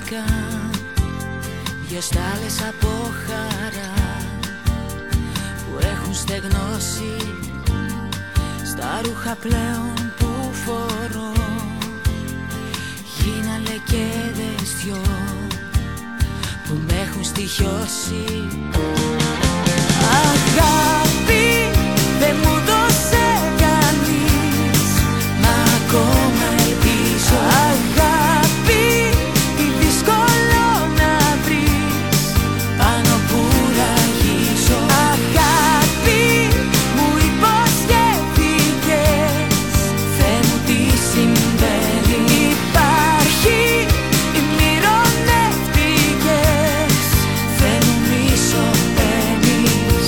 καν δυο στάλες από χαρά που έχουν στεγνώσει στα ρούχα πλέον που φορώ. Γίνανε κέδες δυο που με έχουν στοιχιώσει. Αγάπη δεν μου δώσε κανείς, μα ακόμα ελπίζω. Αγάπη τι δύσκολο να βρεις πάνω που ραγίζω. Αγάπη μου υποσχέθηκες, Θεέ μου τι συμβαίνει. Υπάρχει ή μοιρονεύτηκες, Θεέ μου μη σωπαίνεις.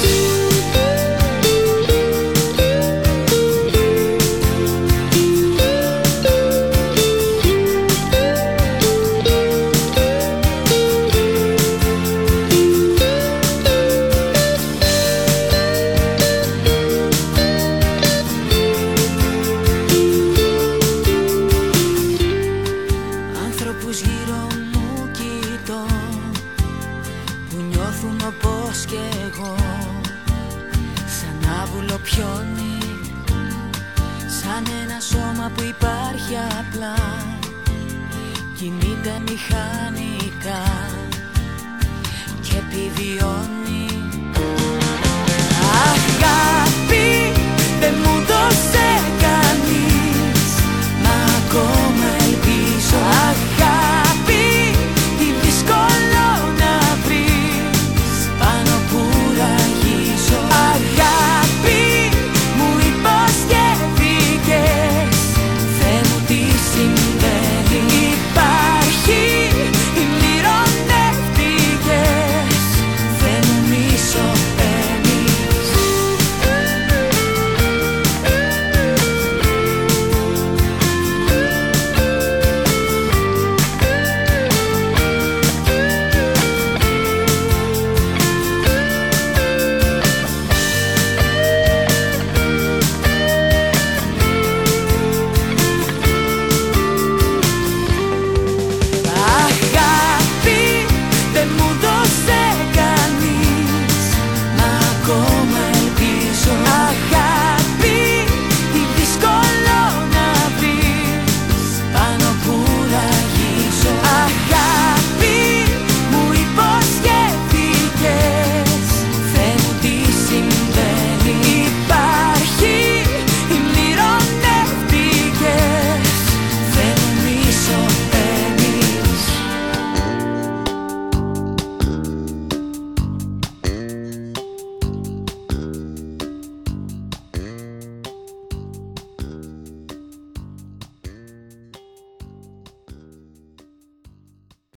Άνθρωπους γύρω μου κοιτώ που νιώθουν όπως κι εγώ, σαν άβουλο πιόνι, σαν ένα σώμα που υπάρχει απλά, κινείται μηχανικά και επιβιώνει. Αγάπη